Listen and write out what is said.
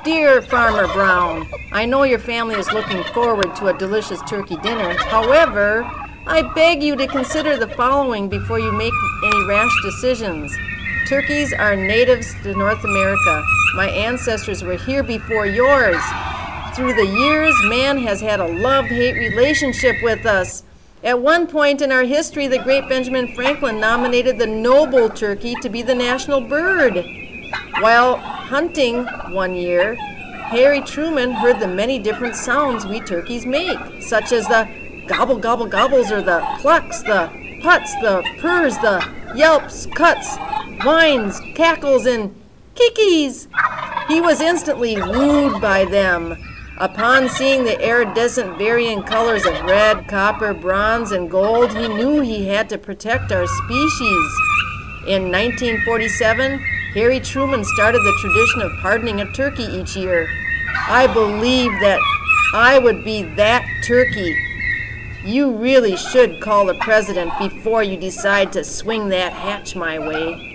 Dear Farmer Brown, I know your family is looking forward to a delicious turkey dinner. However, I beg you to consider the following before you make any rash decisions. Turkeys are natives to North America. My ancestors were here before yours. Through the years, man has had a love-hate relationship with us. At one point in our history, the great Benjamin Franklin nominated the noble turkey to be the national bird. While hunting one year, Harry Truman heard the many different sounds we turkeys make, such as the gobble gobble gobbles, or the clucks, the puts, the purrs, the yelps, cuts, whines, cackles, and kikis. He was instantly wooed by them. Upon seeing the iridescent varying colors of red, copper, bronze, and gold, he knew he had to protect our species. In 1947, Harry Truman started the tradition of pardoning a turkey each year. I believe that I would be that turkey. You really should call the president before you decide to swing that hatch my way.